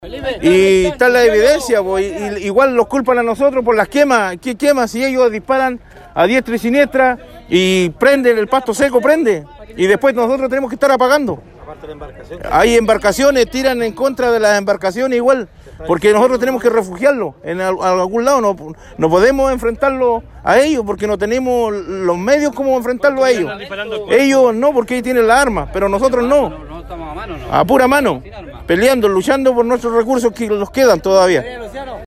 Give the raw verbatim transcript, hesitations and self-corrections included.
Y está la evidencia, pues, y, igual los culpan a nosotros por las quemas. ¿Qué quemas? Si ellos disparan a diestra y siniestra y prenden el pasto seco, prende. Y después nosotros tenemos que estar apagando. Hay embarcaciones, tiran en contra de las embarcaciones igual, porque nosotros tenemos que refugiarlo en al, a algún lado. No, no podemos enfrentarlo a ellos porque no tenemos los medios como enfrentarlo a ellos. Ellos no, porque ellos tienen las armas, pero nosotros no. A pura mano, peleando, luchando por nuestros recursos que nos quedan todavía.